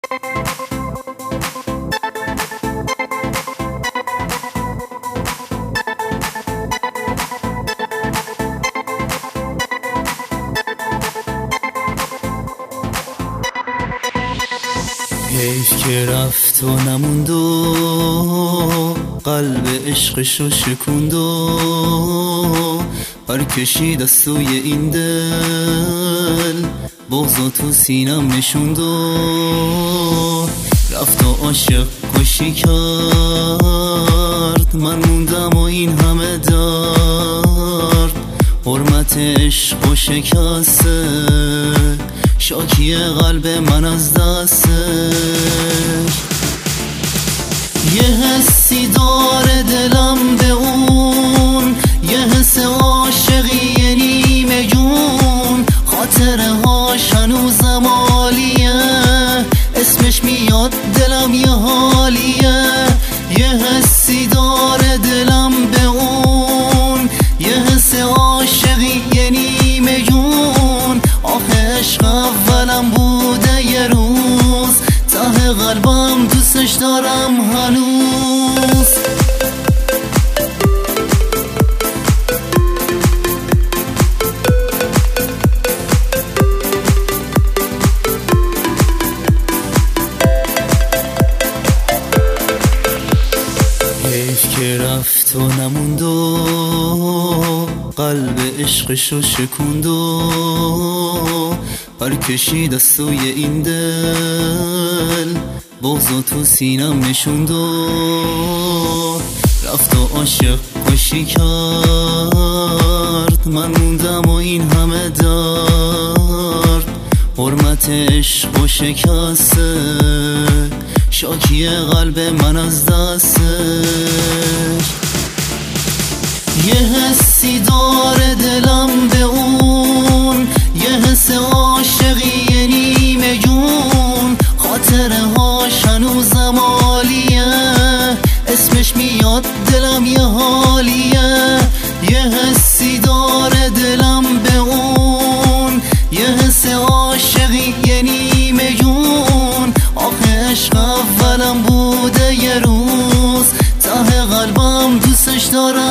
حیف که رفت و نموند و قلب عشقشو شکوند و برکشید از سوی این دل بغضو تو سینم نشوند و رفت و عاشق کشی کرد. من موندم و این همه درد، حرمت عشق و شکسته، شاکی قلب من از دستش. یه حسی داره دلم به اون، یه حس عاشقی نیمه جون، خاطره هاش هنوزم عالیه، اسمش میاد دلم یه حالیه. یه حسی داره دلم به اون، یه حس عاشقی نیمه جون، آخه عشق اولم بوده یه روز، ته قلبم دوستش دارم هنوز. حیف که رفت و نموند و قلب عشقشو شکوند و برکشید از سوی این دل بغضو تو سینم نشوند و رفت و عاشق کشی کرد. من موندم و این همه درد، حرمت عشق و شکسته، شاکی قلب من از دستش. یه حسی داره دلم به اون، یه حس عاشقی نیمه جون، خاطره هاش هنوزم عالیه، اسمش میاد دلم یه حالیه. یه حسی داره دلم به اون، یه حس عاشقی نیمه جون، آخه عشق اولم بوده یه روز، ته قلبم دوستش دارم